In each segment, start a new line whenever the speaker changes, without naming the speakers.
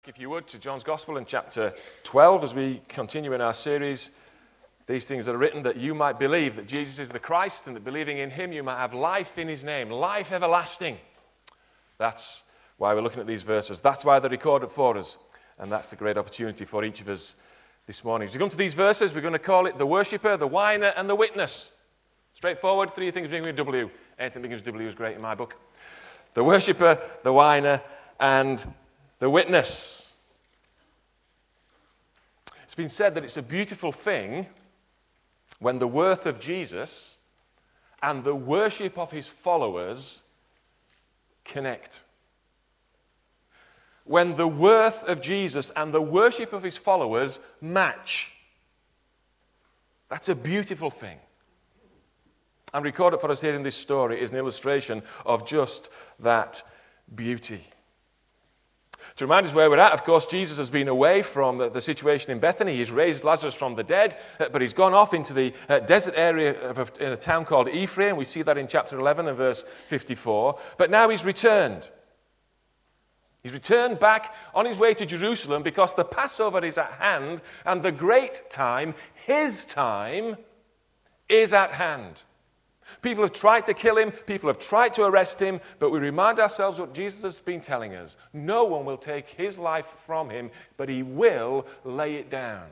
If you would, to John's Gospel in chapter 12, as we continue in our series, these things are written that you might believe that Jesus is the Christ, and that believing in him you might have life in his name, life everlasting. That's why we're looking at these verses. That's why they're recorded for us, and that's the great opportunity for each of us this morning. As we come to these verses, we're going to call it the worshipper, the whiner, and the witness. Straightforward, three things beginning with W. Anything begins with W is great in my book. The worshipper, the whiner, and the witness. It's been said that it's a beautiful thing when the worth of Jesus and the worship of his followers connect. When the worth of Jesus and the worship of his followers match. That's a beautiful thing. And recorded for us here in this story is an illustration of just that beauty. To remind us where we're at, of course, Jesus has been away from the situation in Bethany. He's raised Lazarus from the dead, but he's gone off into the desert area in a town called Ephraim. We see that in chapter 11 and verse 54. But now he's returned. He's returned back on his way to Jerusalem because the Passover is at hand and the great time, his time, is at hand. People have tried to kill him, people have tried to arrest him, but we remind ourselves what Jesus has been telling us. No one will take his life from him, but he will lay it down.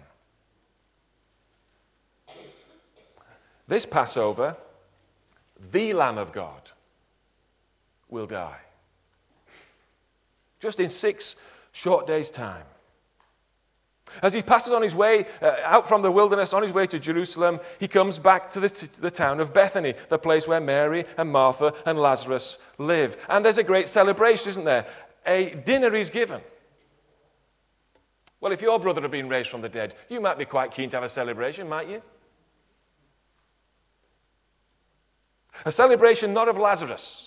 This Passover, the Lamb of God will die. Just in 6 short days' time. As he passes on his way out from the wilderness, on his way to Jerusalem, he comes back to the town of Bethany, the place where Mary and Martha and Lazarus live. And there's a great celebration, isn't there? A dinner is given. Well, if your brother had been raised from the dead, you might be quite keen to have a celebration, might you? A celebration not of Lazarus.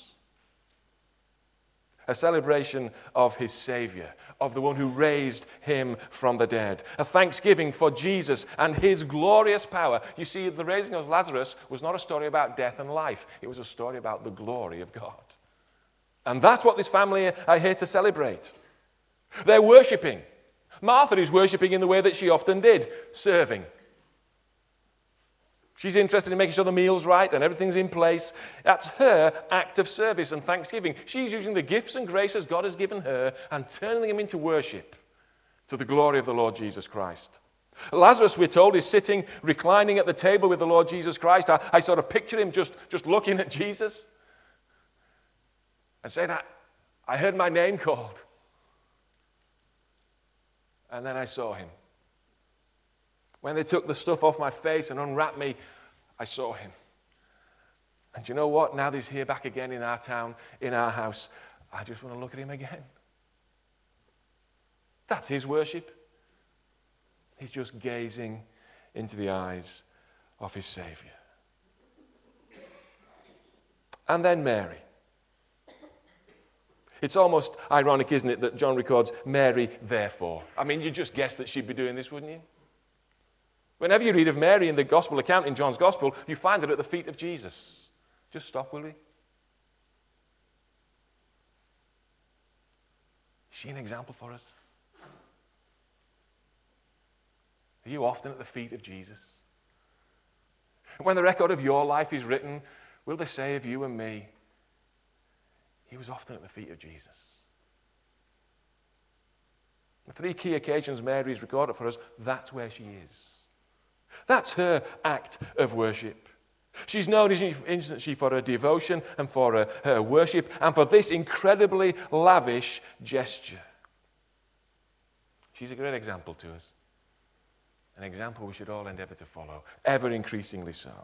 A celebration of his Savior, of the one who raised him from the dead. A thanksgiving for Jesus and his glorious power. You see, the raising of Lazarus was not a story about death and life. It was a story about the glory of God. And that's what this family are here to celebrate. They're worshipping. Martha is worshipping in the way that she often did, serving. She's interested in making sure the meal's right and everything's in place. That's her act of service and thanksgiving. She's using the gifts and graces God has given her and turning them into worship to the glory of the Lord Jesus Christ. Lazarus, we're told, is sitting, reclining at the table with the Lord Jesus Christ. I sort of picture him just looking at Jesus and saying, I heard my name called. And then I saw him. When they took the stuff off my face and unwrapped me, I saw him. And you know what? Now that he's here back again in our town, in our house, I just want to look at him again. That's his worship. He's just gazing into the eyes of his Savior. And then Mary. It's almost ironic, isn't it, that John records Mary, therefore. I mean, you just guess that she'd be doing this, wouldn't you? Whenever you read of Mary in the gospel account, in John's gospel, you find her at the feet of Jesus. Just stop, will we? Is she an example for us? Are you often at the feet of Jesus? When the record of your life is written, will they say of you and me, he was often at the feet of Jesus? The 3 key occasions Mary is recorded for us, that's where she is. That's her act of worship. She's known, isn't she, for her devotion and for her worship and for this incredibly lavish gesture. She's a great example to us. An example we should all endeavor to follow, ever increasingly so.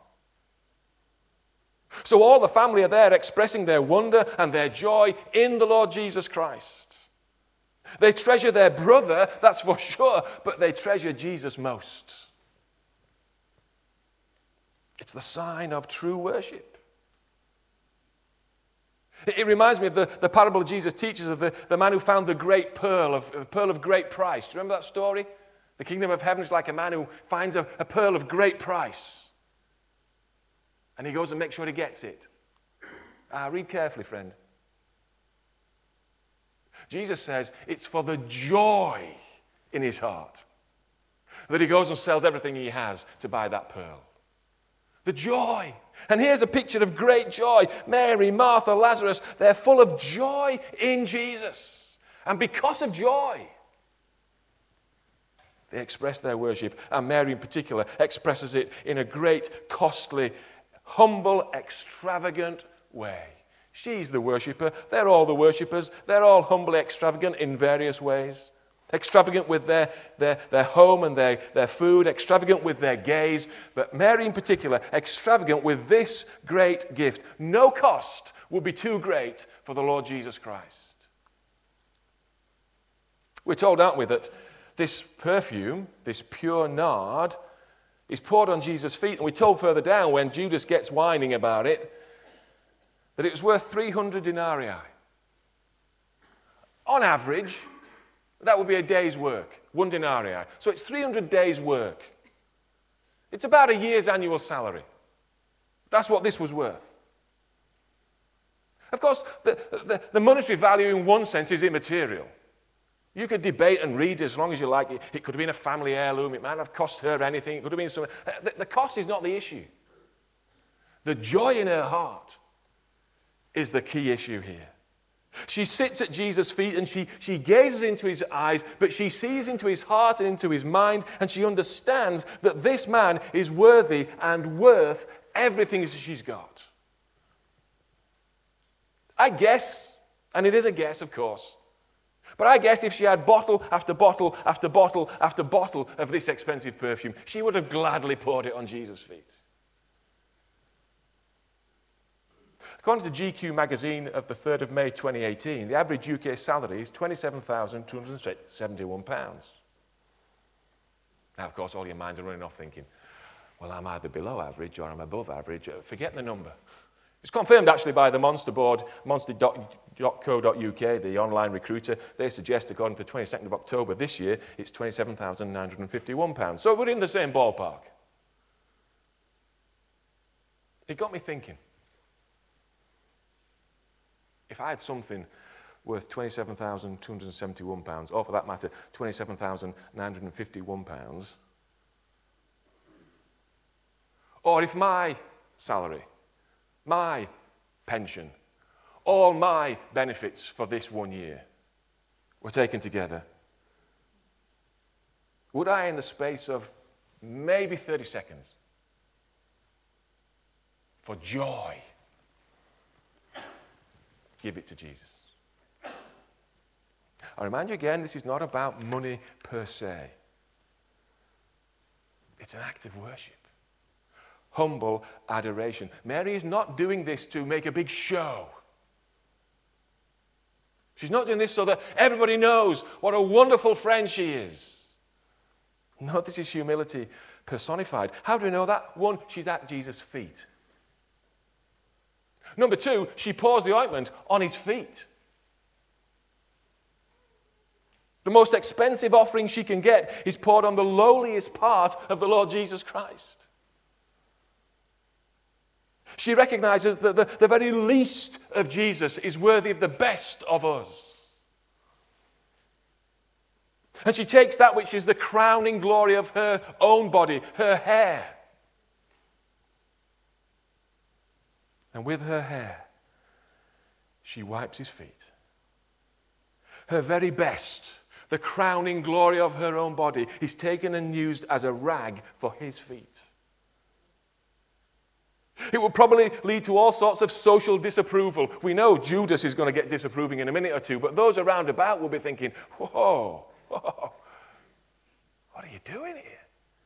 So all the family are there expressing their wonder and their joy in the Lord Jesus Christ. They treasure their brother, that's for sure, but they treasure Jesus most. It's the sign of true worship. It reminds me of the parable Jesus teaches of the man who found the great pearl of great price. Do you remember that story? The kingdom of heaven is like a man who finds a pearl of great price. And he goes and makes sure he gets it. Read carefully, friend. Jesus says it's for the joy in his heart that he goes and sells everything he has to buy that pearl. The joy. And here's a picture of great joy. Mary, Martha, Lazarus, they're full of joy in Jesus. And because of joy, they express their worship. And Mary in particular expresses it in a great, costly, humble, extravagant way. She's the worshipper. They're all the worshippers. They're all humbly extravagant in various ways. Extravagant with their home and their food, extravagant with their gaze, but Mary in particular, extravagant with this great gift. No cost would be too great for the Lord Jesus Christ. We're told, aren't we, that this perfume, this pure nard, is poured on Jesus' feet, and we're told further down when Judas gets whining about it, that it was worth 300 denarii. On average, that would be a day's work, 1 denarii. So it's 300 days' work. It's about a year's annual salary. That's what this was worth. Of course, the monetary value in one sense is immaterial. You could debate and read as long as you like. It could have been a family heirloom. It might not have cost her anything. It could have been something. The cost is not the issue. The joy in her heart is the key issue here. She sits at Jesus' feet and she gazes into his eyes, but she sees into his heart and into his mind, and she understands that this man is worthy and worth everything that she's got. I guess, and it is a guess, of course, but I guess if she had bottle after bottle after bottle after bottle of this expensive perfume, she would have gladly poured it on Jesus' feet. According to the GQ magazine of the 3rd of May 2018, the average UK salary is £27,271. Now, of course, all your minds are running off thinking, well, I'm either below average or I'm above average. Forget the number. It's confirmed actually by the Monster board, monster.co.uk, the online recruiter. They suggest, according to the 22nd of October this year, it's £27,951. So we're in the same ballpark. It got me thinking. If I had something worth £27,271, or for that matter, £27,951, or if my salary, my pension, all my benefits for this 1 year were taken together, would I, in the space of maybe 30 seconds, for joy, give it to Jesus? I remind you again, this is not about money per se. It's an act of worship. Humble adoration. Mary is not doing this to make a big show. She's not doing this so that everybody knows what a wonderful friend she is. No, this is humility personified. How do we know that? One, she's at Jesus' feet. Number two, she pours the ointment on his feet. The most expensive offering she can get is poured on the lowliest part of the Lord Jesus Christ. She recognizes that the very least of Jesus is worthy of the best of us. And she takes that which is the crowning glory of her own body, her hair. And with her hair, she wipes his feet. Her very best, the crowning glory of her own body, is taken and used as a rag for his feet. It will probably lead to all sorts of social disapproval. We know Judas is going to get disapproving in a minute or two, but those around about will be thinking, whoa, what are you doing here?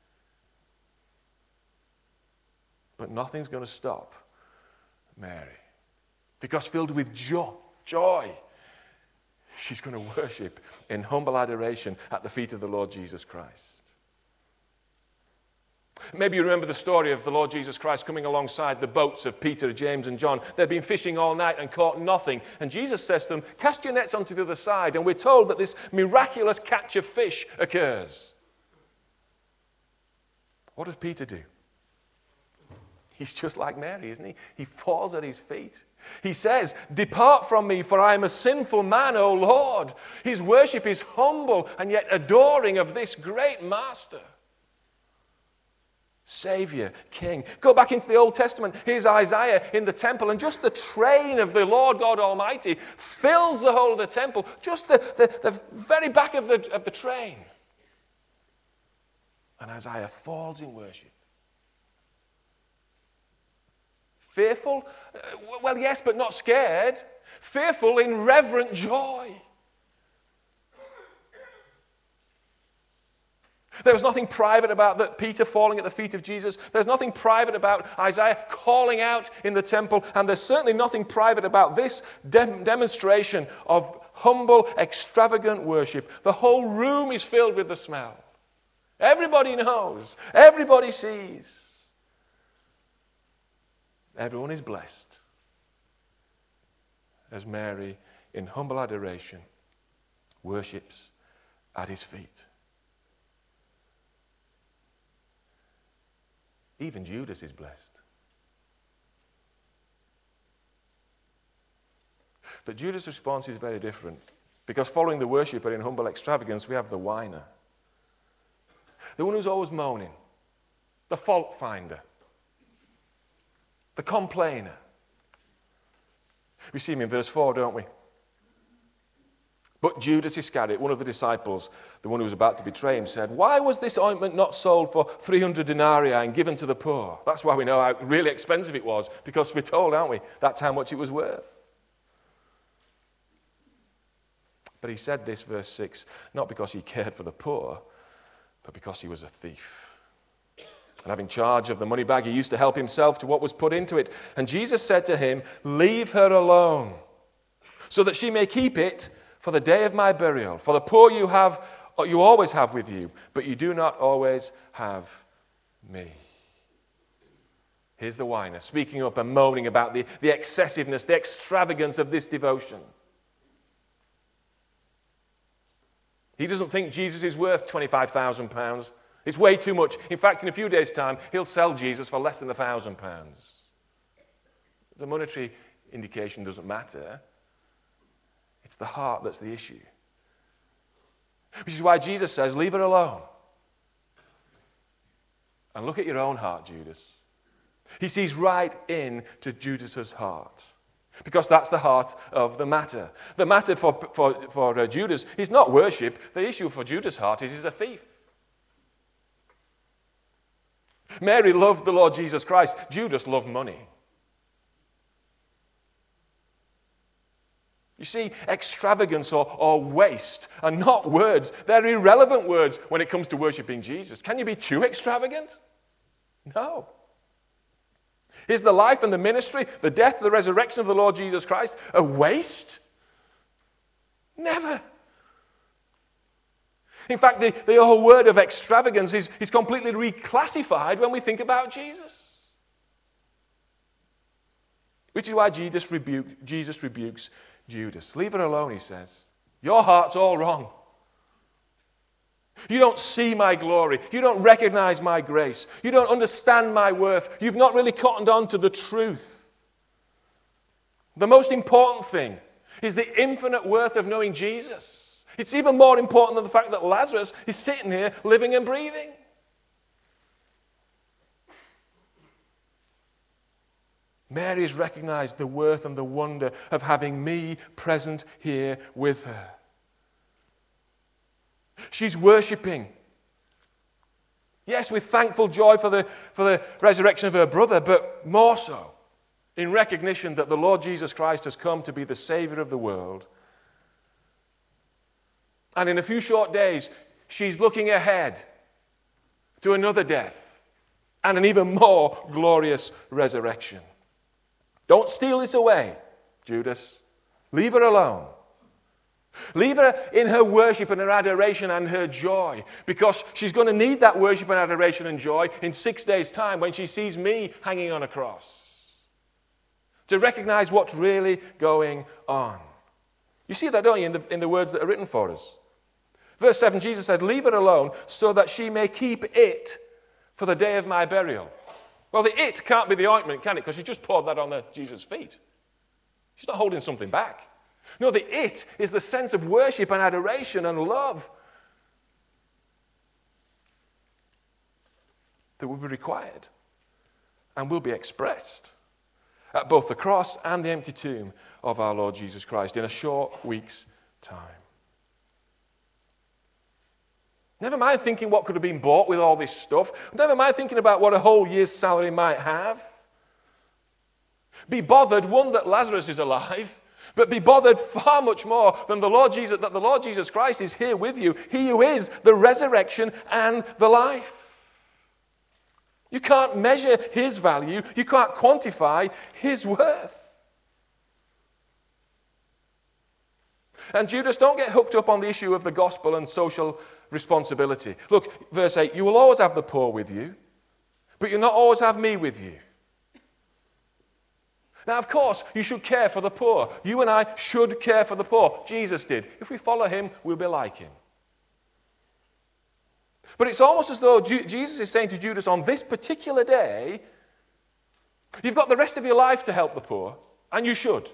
But nothing's going to stop Mary, because filled with joy, she's going to worship in humble adoration at the feet of the Lord Jesus Christ. Maybe you remember the story of the Lord Jesus Christ coming alongside the boats of Peter, James, and John. They'd been fishing all night and caught nothing. And Jesus says to them, cast your nets onto the other side. And we're told that this miraculous catch of fish occurs. What does Peter do? He's just like Mary, isn't he? He falls at his feet. He says, "Depart from me, for I am a sinful man, O Lord." His worship is humble and yet adoring of this great master. Savior, King. Go back into the Old Testament. Here's Isaiah in the temple, and just the train of the Lord God Almighty fills the whole of the temple, just the very back of the train. And Isaiah falls in worship. Fearful? Well, yes, but not scared. Fearful in reverent joy. There was nothing private about Peter falling at the feet of Jesus. There's nothing private about Isaiah calling out in the temple. And there's certainly nothing private about this demonstration of humble, extravagant worship. The whole room is filled with the smell. Everybody knows. Everybody sees. Everyone is blessed as Mary, in humble adoration, worships at his feet. Even Judas is blessed. But Judas' response is very different, because following the worshipper in humble extravagance, we have the whiner. The one who's always moaning, the fault finder, the complainer. We see him in verse 4, don't we? But Judas Iscariot, one of the disciples, the one who was about to betray him, said, "Why was this ointment not sold for 300 denarii and given to the poor?" That's why we know how really expensive it was, because we're told, aren't we? That's how much it was worth. But he said this, verse 6, not because he cared for the poor, but because he was a thief. And having charge of the money bag, he used to help himself to what was put into it. And Jesus said to him, "Leave her alone, so that she may keep it for the day of my burial. For the poor you always have with you, but you do not always have me." Here's the whiner, speaking up and moaning about the excessiveness, the extravagance of this devotion. He doesn't think Jesus is worth £25,000. It's way too much. In fact, in a few days' time, he'll sell Jesus for less than £1,000. The monetary indication doesn't matter. It's the heart that's the issue. Which is why Jesus says, "Leave her alone." And look at your own heart, Judas. He sees right into Judas's heart, because that's the heart of the matter. The matter for Judas is not worship. The issue for Judas' heart is he's a thief. Mary loved the Lord Jesus Christ. Judas loved money. You see, extravagance or waste are not words. They're irrelevant words when it comes to worshiping Jesus. Can you be too extravagant? No. Is the life and the ministry, the death, the resurrection of the Lord Jesus Christ a waste? Never. In fact, the whole word of extravagance is completely reclassified when we think about Jesus. Which is why Jesus rebukes Judas. "Leave her alone," he says. "Your heart's all wrong. You don't see my glory. You don't recognize my grace. You don't understand my worth. You've not really cottoned on to the truth. The most important thing is the infinite worth of knowing Jesus. It's even more important than the fact that Lazarus is sitting here living and breathing." Mary has recognized the worth and the wonder of having me present here with her. She's worshipping. Yes, with thankful joy for the resurrection of her brother, but more so in recognition that the Lord Jesus Christ has come to be the Savior of the world. And in a few short days, she's looking ahead to another death and an even more glorious resurrection. Don't steal this away, Judas. Leave her alone. Leave her in her worship and her adoration and her joy, because she's going to need that worship and adoration and joy in 6 days' time when she sees me hanging on a cross, to recognize what's really going on. You see that, don't you, in the words that are written for us? Verse 7, Jesus said, "Leave her alone so that she may keep it for the day of my burial." Well, the "it" can't be the ointment, can it? Because she just poured that on Jesus' feet. She's not holding something back. No, the it is the sense of worship and adoration and love that will be required and will be expressed at both the cross and the empty tomb of our Lord Jesus Christ in a short week's time. Never mind thinking what could have been bought with all this stuff. Never mind thinking about what a whole year's salary might have. Be bothered, one, that Lazarus is alive, but be bothered far much more than the Lord Jesus Christ is here with you, he who is the resurrection and the life. You can't measure his value. You can't quantify his worth. And Judas, don't get hooked up on the issue of the gospel and social responsibility. Look, verse 8, you will always have the poor with you, but you'll not always have me with you. Now, of course, you should care for the poor. You and I should care for the poor. Jesus did. If we follow him, we'll be like him. But it's almost as though Jesus is saying to Judas on this particular day, you've got the rest of your life to help the poor, and you should.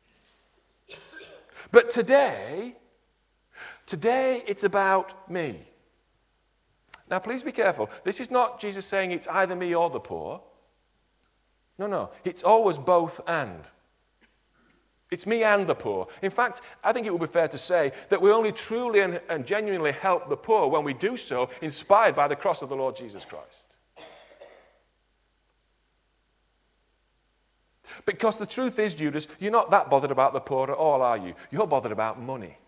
But today it's about me. Now, please be careful. This is not Jesus saying it's either me or the poor. No. It's always both and. It's me and the poor. In fact, I think it would be fair to say that we only truly and genuinely help the poor when we do so inspired by the cross of the Lord Jesus Christ. Because the truth is, Judas, you're not that bothered about the poor at all, are you? You're bothered about money.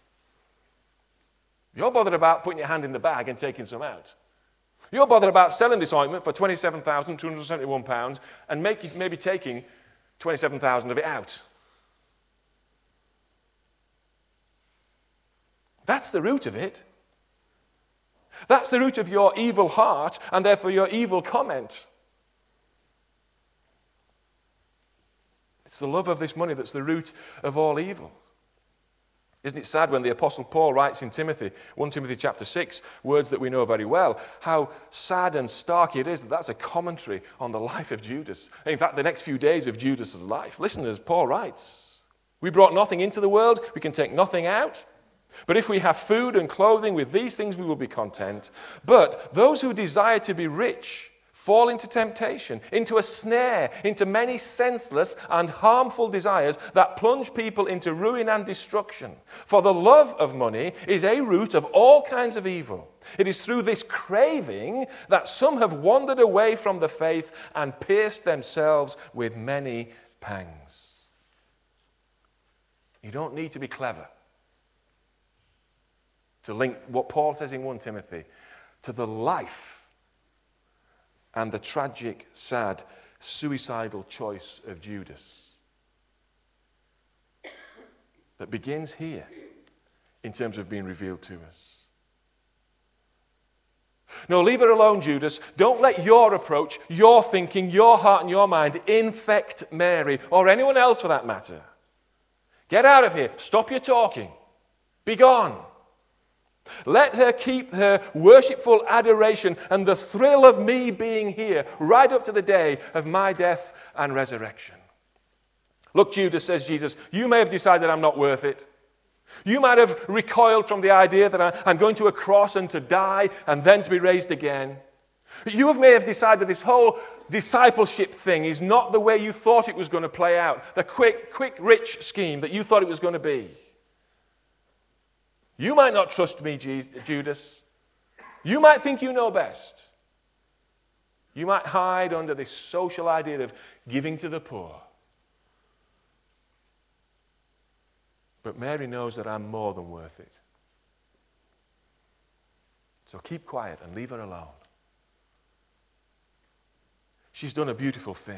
You're bothered about putting your hand in the bag and taking some out. You're bothered about selling this ointment for £27,271 and maybe taking 27,000 of it out. That's the root of it. That's the root of your evil heart and therefore your evil comment. It's the love of this money that's the root of all evil. Isn't it sad when the Apostle Paul writes in Timothy, 1 Timothy chapter 6, words that we know very well, how sad and stark it is that that's a commentary on the life of Judas. In fact, the next few days of Judas's life. Listen as Paul writes, we brought nothing into the world, we can take nothing out. But if we have food and clothing, with these things we will be content. But those who desire to be rich fall into temptation, into a snare, into many senseless and harmful desires that plunge people into ruin and destruction. For the love of money is a root of all kinds of evil. It is through this craving that some have wandered away from the faith and pierced themselves with many pangs. You don't need to be clever to link what Paul says in 1 Timothy to the life and the tragic, sad, suicidal choice of Judas that begins here in terms of being revealed to us. No, leave it alone, Judas. Don't let your approach, your thinking, your heart and your mind infect Mary or anyone else for that matter. Get out of here. Stop your talking. Be gone. Let her keep her worshipful adoration and the thrill of me being here right up to the day of my death and resurrection. Look, Judas, says Jesus, you may have decided I'm not worth it. You might have recoiled from the idea that I'm going to a cross and to die and then to be raised again. You may have decided this whole discipleship thing is not the way you thought it was going to play out, the quick, rich scheme that you thought it was going to be. You might not trust me, Judas. You might think you know best. You might hide under this social idea of giving to the poor. But Mary knows that I'm more than worth it. So keep quiet and leave her alone. She's done a beautiful thing.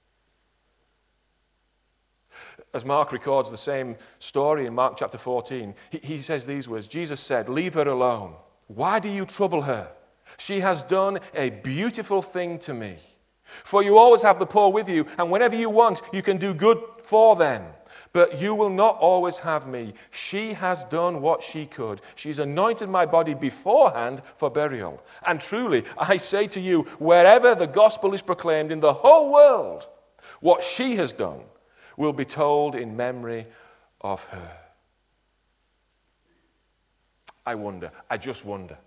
As Mark records the same story in Mark chapter 14, he says these words, Jesus said, leave her alone. Why do you trouble her? She has done a beautiful thing to me. For you always have the poor with you, and whenever you want, you can do good for them. But you will not always have me. She has done what she could. She's anointed my body beforehand for burial. And truly, I say to you, wherever the gospel is proclaimed in the whole world, what she has done will be told in memory of her. I just wonder,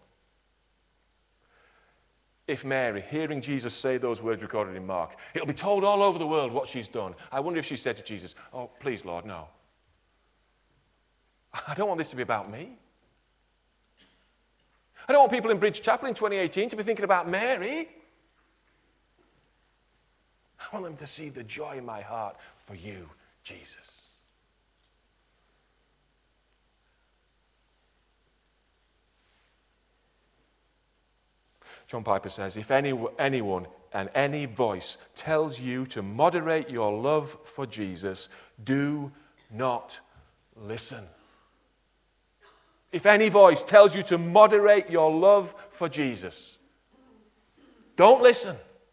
if Mary, hearing Jesus say those words recorded in Mark, it'll be told all over the world what she's done. I wonder if she said to Jesus, "Oh, please, Lord, no. I don't want this to be about me. I don't want people in Bridge Chapel in 2018 to be thinking about Mary. I want them to see the joy in my heart for you, Jesus." John Piper says, if anyone and any voice tells you to moderate your love for Jesus, do not listen. If any voice tells you to moderate your love for Jesus, don't listen.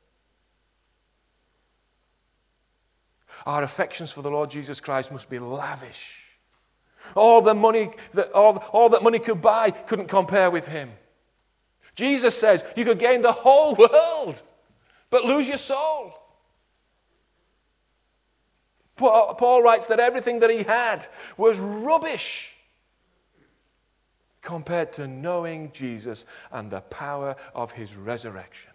Our affections for the Lord Jesus Christ must be lavish. All that money could buy couldn't compare with him. Jesus says you could gain the whole world, but lose your soul. Paul writes that everything that he had was rubbish compared to knowing Jesus and the power of his resurrection.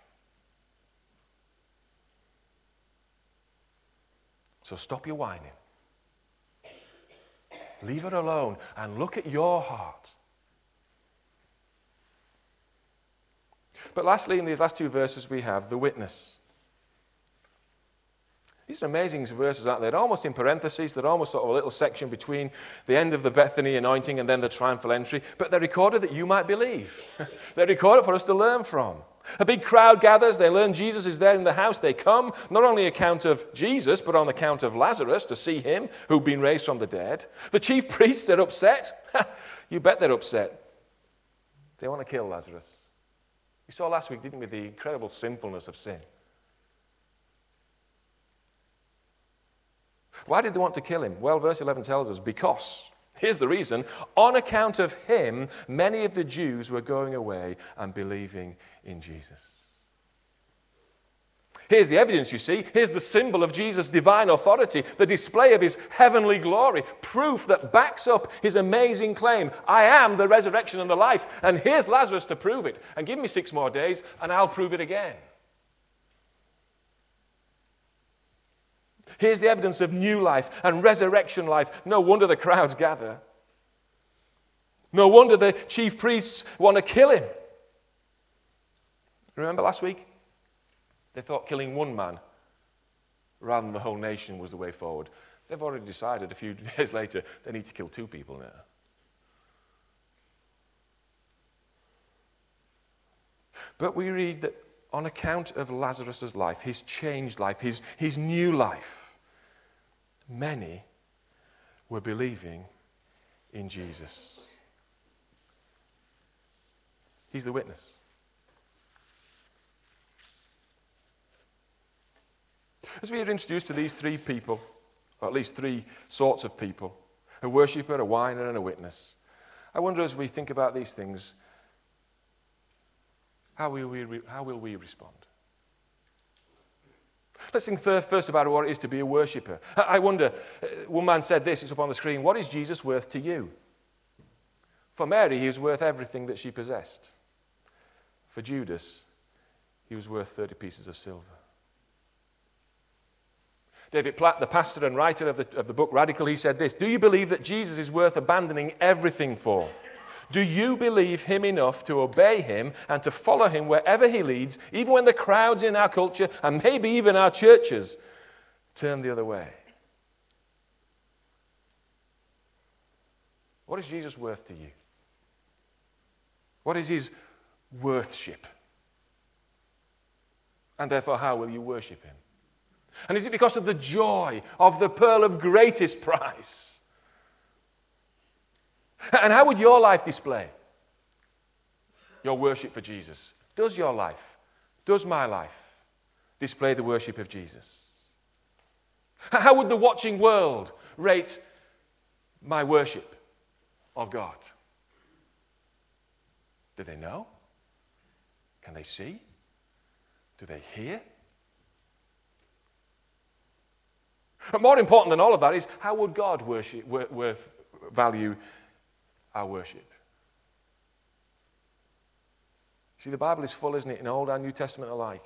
So stop your whining. Leave it alone and look at your heart. But lastly, in these last two verses, we have the witness. These are amazing verses, aren't they? They're almost in parentheses. They're almost sort of a little section between the end of the Bethany anointing and then the triumphal entry. But they're recorded that you might believe. They're recorded for us to learn from. A big crowd gathers. They learn Jesus is there in the house. They come, not only on account of Jesus, but on account of Lazarus, to see him who'd been raised from the dead. The chief priests are upset. You bet they're upset. They want to kill Lazarus. We saw last week, didn't we, the incredible sinfulness of sin. Why did they want to kill him? Well, verse 11 tells us, because, here's the reason, on account of him, many of the Jews were going away and believing in Jesus. Here's the evidence, you see. Here's the symbol of Jesus' divine authority, the display of his heavenly glory, proof that backs up his amazing claim, I am the resurrection and the life, and here's Lazarus to prove it. And give me 6 more days, and I'll prove it again. Here's the evidence of new life and resurrection life. No wonder the crowds gather. No wonder the chief priests want to kill him. Remember last week? They thought killing one man rather than the whole nation was the way forward. They've already decided a few days later they need to kill 2 people now. But we read that on account of Lazarus' life, his changed life, his new life, many were believing in Jesus. He's the witness. As we are introduced to these 3 people, or at least 3 sorts of people, a worshipper, a whiner, and a witness, I wonder as we think about these things, how will we respond? Let's think first about what it is to be a worshipper. I wonder, one man said this, it's up on the screen, what is Jesus worth to you? For Mary, he was worth everything that she possessed. For Judas, he was worth 30 pieces of silver. David Platt, the pastor and writer of the book Radical, he said this, do you believe that Jesus is worth abandoning everything for? Do you believe him enough to obey him and to follow him wherever he leads, even when the crowds in our culture and maybe even our churches turn the other way? What is Jesus worth to you? What is his worthship? And therefore, how will you worship him? And is it because of the joy of the pearl of greatest price? And how would your life display your worship for Jesus? Does your life, does my life display the worship of Jesus? How would the watching world rate my worship of God? Do they know? Can they see? Do they hear? But more important than all of that is, how would God value our worship? See, the Bible is full, isn't it, in Old and New Testament alike,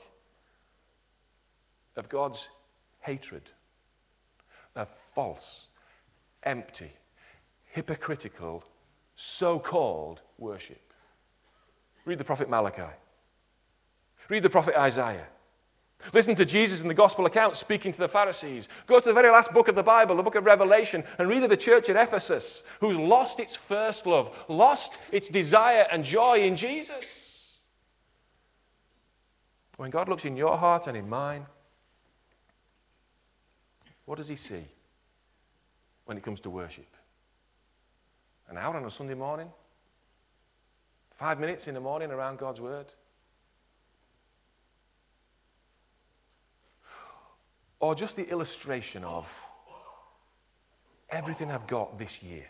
of God's hatred of false, empty, hypocritical, so-called worship. Read the prophet Malachi. Read the prophet Isaiah. Listen to Jesus in the gospel account speaking to the Pharisees. Go to the very last book of the Bible, the book of Revelation, and read of the church at Ephesus, who's lost its first love, lost its desire and joy in Jesus. When God looks in your heart and in mine, what does he see when it comes to worship? An hour on a Sunday morning? 5 minutes in the morning around God's word? Or just the illustration of everything I've got this year?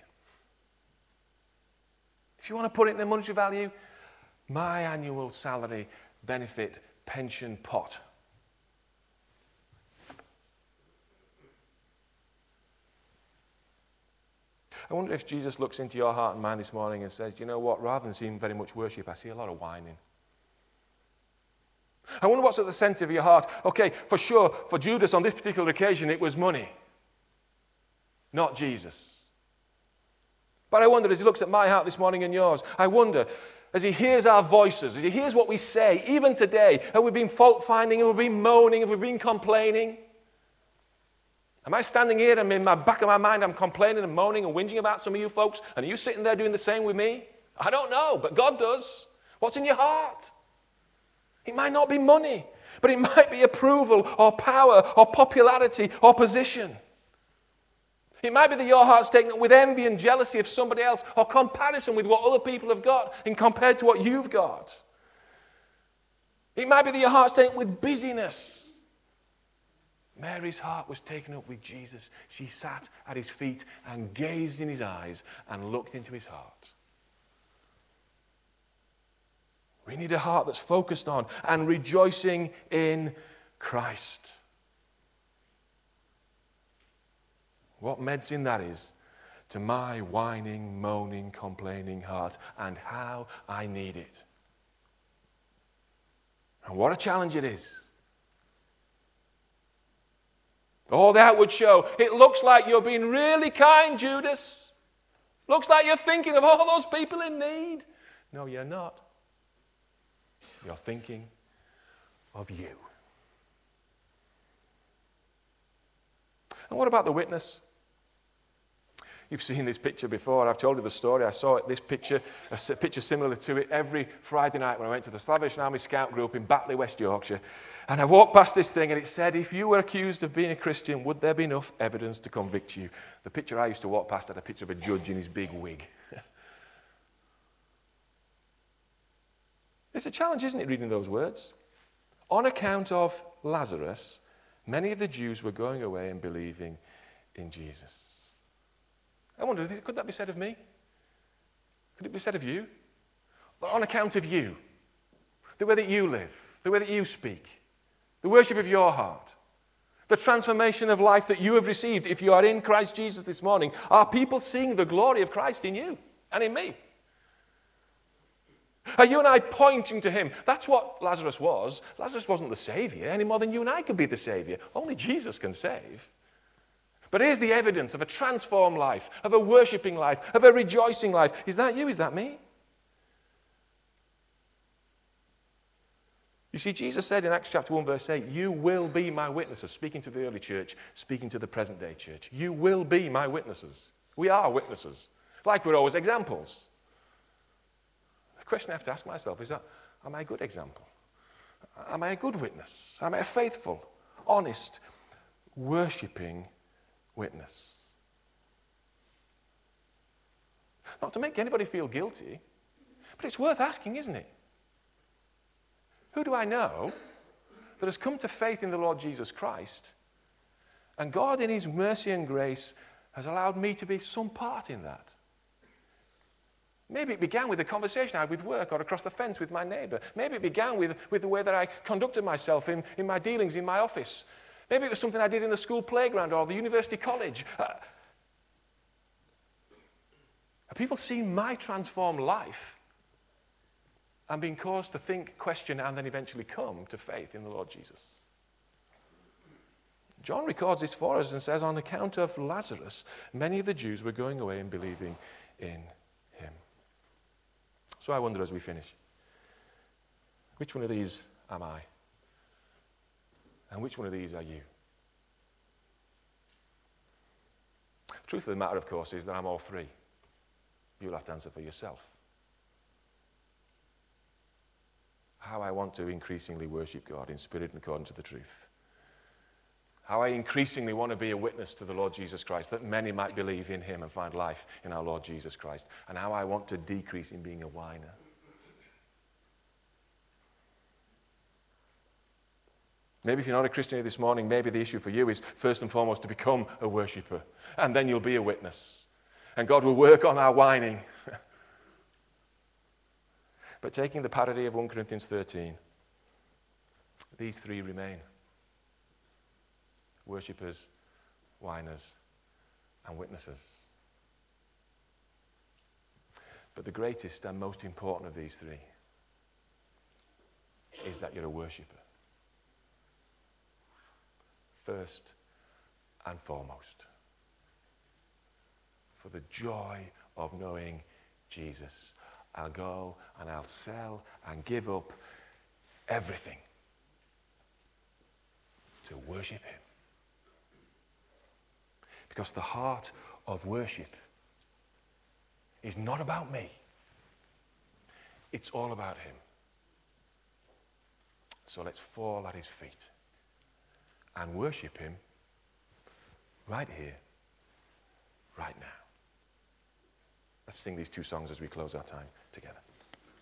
If you want to put it in a monetary value, my annual salary benefit pension pot. I wonder if Jesus looks into your heart and mind this morning and says, you know what, rather than seeing very much worship, I see a lot of whining. I wonder what's at the center of your heart. Okay, for sure, for Judas on this particular occasion, it was money, not Jesus. But I wonder, as he looks at my heart this morning and yours, I wonder, as he hears our voices, as he hears what we say, even today, have we been fault-finding, have we been moaning, have we been complaining? Am I standing here and in my back of my mind I'm complaining and moaning and whinging about some of you folks, and are you sitting there doing the same with me? I don't know, but God does. What's in your heart? It might not be money, but it might be approval or power or popularity or position. It might be that your heart's taken up with envy and jealousy of somebody else, or comparison with what other people have got and compared to what you've got. It might be that your heart's taken up with busyness. Mary's heart was taken up with Jesus. She sat at his feet and gazed in his eyes and looked into his heart. We need a heart that's focused on and rejoicing in Christ. What medicine that is to my whining, moaning, complaining heart, and how I need it. And what a challenge it is. All the outward show, it looks like you're being really kind, Judas. Looks like you're thinking of all those people in need. No, you're not. You're thinking of you. And what about the witness? You've seen this picture before. I've told you the story. I saw this picture, a picture similar to it, every Friday night when I went to the Salvation Army Scout Group in Batley, West Yorkshire. And I walked past this thing and it said, if you were accused of being a Christian, would there be enough evidence to convict you? The picture I used to walk past had a picture of a judge in his big wig. It's a challenge, isn't it, reading those words? On account of Lazarus, many of the Jews were going away and believing in Jesus. I wonder, could that be said of me? Could it be said of you? On account of you, the way that you live, the way that you speak, the worship of your heart, the transformation of life that you have received if you are in Christ Jesus this morning, are people seeing the glory of Christ in you and in me? Are you and I pointing to him? That's what Lazarus was. Lazarus wasn't the Savior any more than you and I could be the Savior. Only Jesus can save. But here's the evidence of a transformed life, of a worshiping life, of a rejoicing life. Is that you? Is that me? You see, Jesus said in Acts chapter 1, verse 8, you will be my witnesses, speaking to the early church, speaking to the present day church. You will be my witnesses. We are witnesses, like we're always examples. The question I have to ask myself is, am I a good example? Am I a good witness? Am I a faithful, honest, worshipping witness? Not to make anybody feel guilty, but it's worth asking, isn't it? Who do I know that has come to faith in the Lord Jesus Christ, and God in his mercy and grace has allowed me to be some part in that? Maybe it began with a conversation I had with work or across the fence with my neighbor. Maybe it began with the way that I conducted myself in my dealings in my office. Maybe it was something I did in the school playground or the university college. Have people seen my transformed life and been caused to think, question, and then eventually come to faith in the Lord Jesus? John records this for us and says, on account of Lazarus, many of the Jews were going away and believing in him. So I wonder as we finish, which one of these am I? And which one of these are you? The truth of the matter, of course, is that I'm all three. You'll have to answer for yourself. How I want to increasingly worship God in spirit and according to the truth. How I increasingly want to be a witness to the Lord Jesus Christ, that many might believe in him and find life in our Lord Jesus Christ. And how I want to decrease in being a whiner. Maybe if you're not a Christian here this morning, maybe the issue for you is first and foremost to become a worshipper. And then you'll be a witness. And God will work on our whining. But taking the parody of 1 Corinthians 13, these three remain. Worshippers, whiners, and witnesses. But the greatest and most important of these three is that you're a worshipper. First and foremost. For the joy of knowing Jesus, I'll go and I'll sell and give up everything to worship him. Because the heart of worship is not about me. It's all about him. So let's fall at his feet and worship him right here, right now. Let's sing these two songs as we close our time together.